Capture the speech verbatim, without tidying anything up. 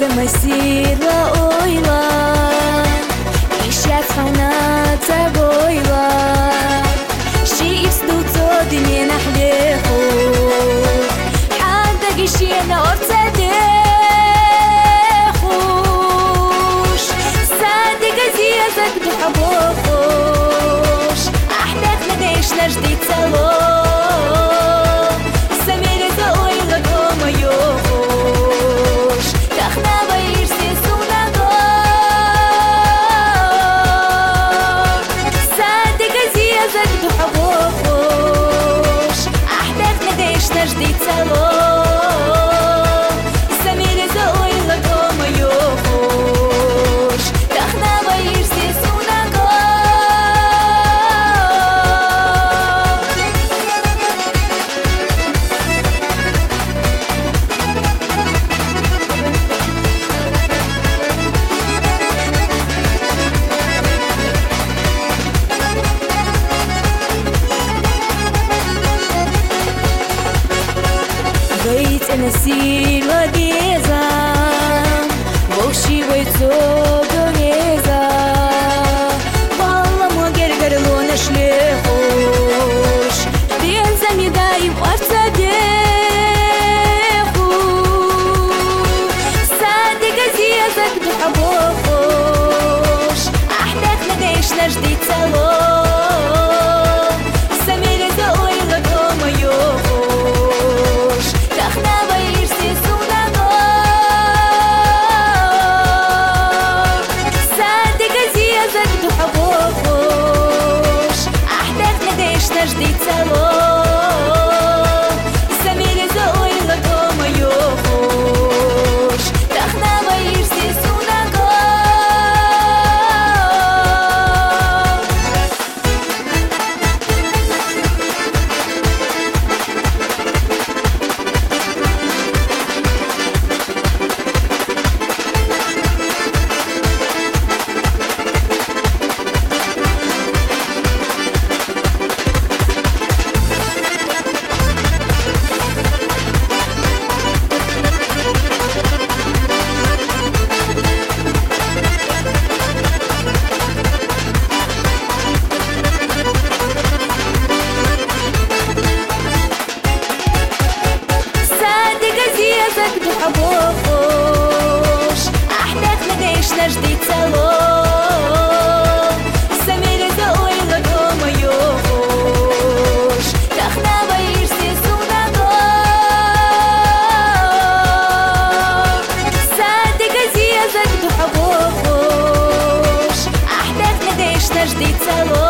مسيرة أويلا إشيات حناتا بويلا شي يفسدو تودني نحليخو حتى قشينا أرتديخوش صادق زيزك بحبوخوش أحداث مديش نجدي تسالوش سمير زويلا دوما يوخوش تخنا بيرسي سونادور صادق زيزك بحبوخوش أحداث مديش نجدي تسالوش سمير زويلا دوما يوخوش تخنا بيرسي سونادور بيت نسيل وديزا وشي ويتوب ونيزا والله ما قرقر لو نشليخوش بيلزم دايم وارتديخو صادق زيزك بحبوخوش أحداث مديش نجدي تسالوش سمير زويلا دوما يوخوش تخنا بيرسي سونادور صادق زيزك بحبوخوش أحداث مديش نجدي تسالوش سمير زويلا دوما يوخوش تخنا بيرسي سونادور صادق زيزك بحبوخوش أحداث مديش نجدي تسالوش سمير زويلا دوما يوخوش تخنا بيرسي سونادور صادق زيزك بحبوخوش أحداث مديش نجدي تسالوش